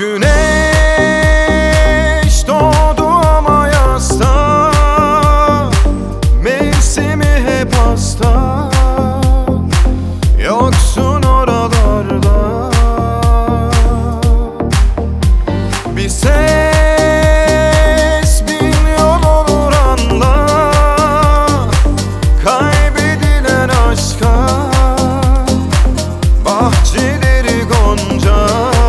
Güneş doğdu ama yasta, mevsimi hep hasta. Yoksun oralarda, bir ses bin yol olur anla. Kaybedilen aşka bahçeleri gonca.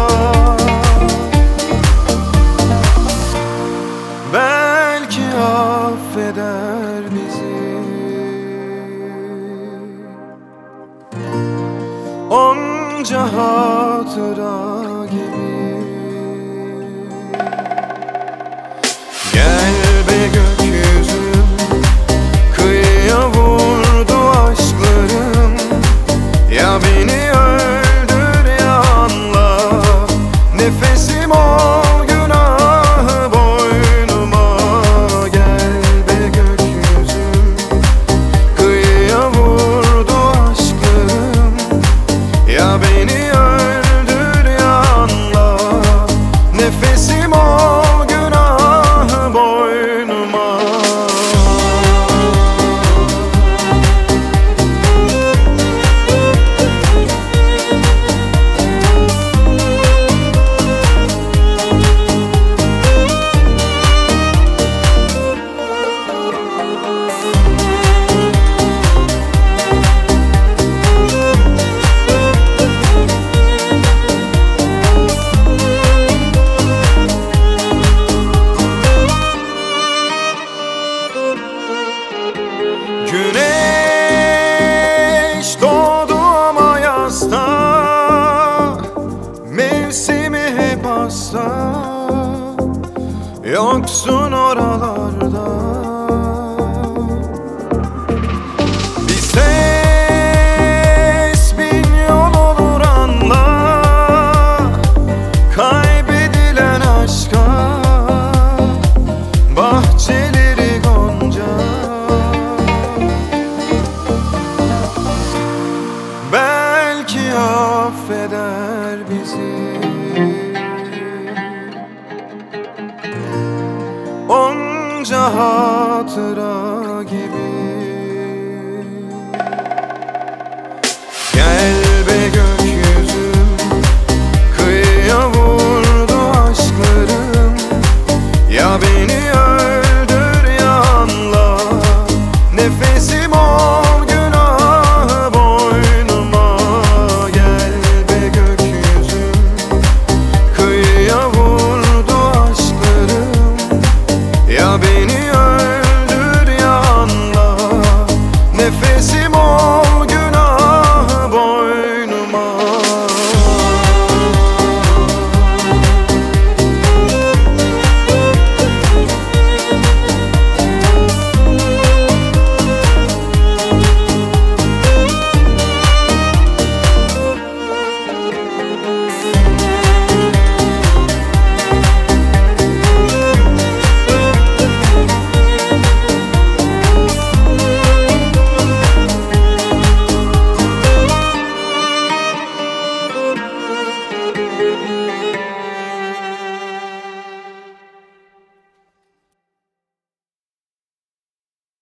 Belki affeder bizi, onca hatıra gibi. Gel be gökyüzüm, kıyıya vurdu aşklarım. Ya beni öldür ya anla, nefesim ol günahı boynuma. Gel be gökyüzüm, kıyıya vurdu aşklarım. Ya beni öldür ya anla, nefesim ol günahı boynuma. Güneş doğdu ama yasta, mevsimi hep hasta. Yoksun oralarda, bir ses bin yol olur anla. Kaybedilen aşka bahçeleri gonca. Belki affeder bizi, onca hatıra gibi. Gel be gökyüzüm, kıyıya vurdu aşklarım. Ya beni öldür ya anla, nefesim ol